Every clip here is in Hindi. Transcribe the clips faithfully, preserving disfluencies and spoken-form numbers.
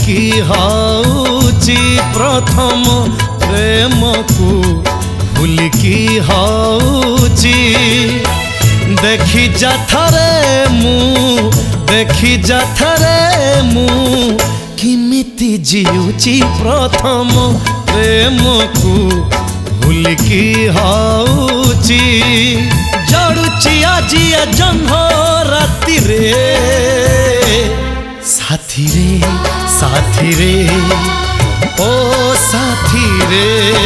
भूलिकी हौची प्रथम प्रेम को भूलिकी हौची देखी जा थरे मु देखी जा थरे मु किमिति जीउची प्रथम प्रेम को भूलिकी हौची जड़ुची आजी जन्ह राति रे साथी रे साथी रे ओ साथी रे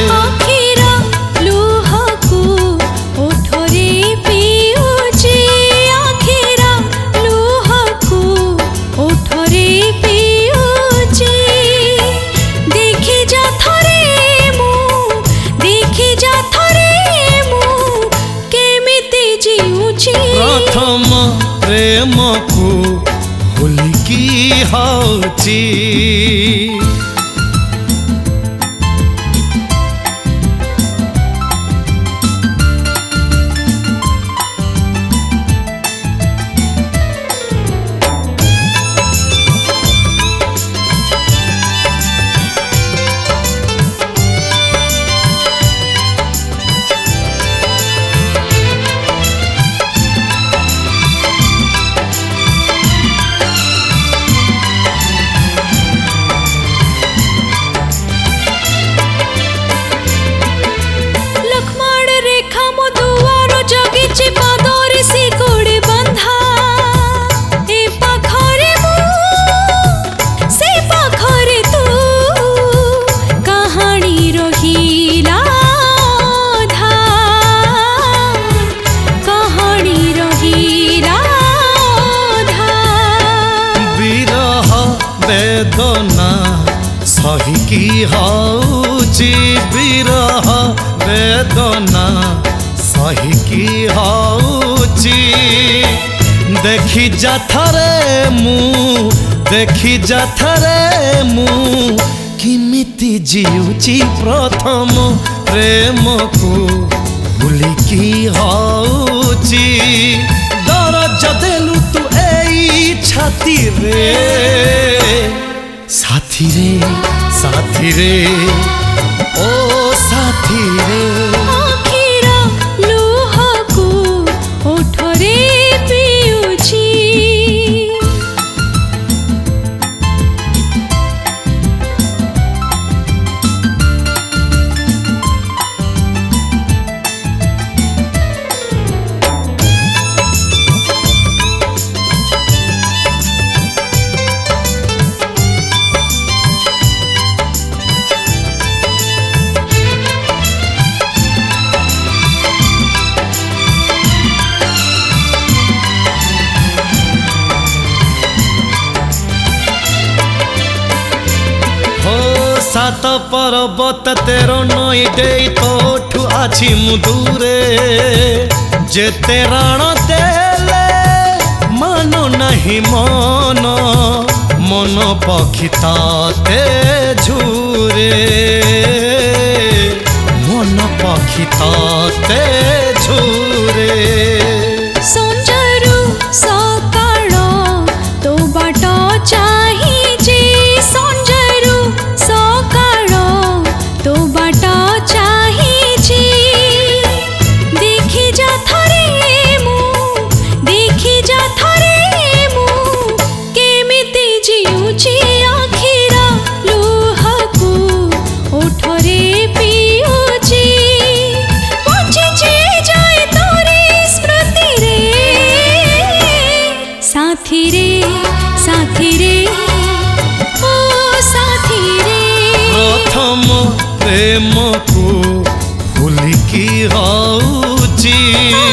प्रथम प्रेम को भूलिकी हौची वेदना सहिकी हौची विरह वेदना सहिकी हौची देखी जा थरे मु देखी जा थरे मु किमिति जीउची प्रथम प्रेम को भूलिकी हौची दरज देलु तू एई छाती रे साथी रे साथी रे ओ साथी रे आखिरा लुह को ओठरे पिउची सात पर्वत तेरो नई दे तोठु आछि मुदूरे जेते राण देले मानो नहीं मन मन पक्षी ताते झूरे मन पक्षी ताते झूरे संजरु सकाळ तो बाट चाहि जे संजरु सकाळ तो बाट चाहि जे देखि जा थरे मु देखि जा थरे मु केमिति जीउची आखिरा लुह को ओठरे पिउची पछे जे जाय तोरे स्मृति रे साथी रे साथी रे ओ साथी रे प्रथम प्रेम को भूलिकी हौची।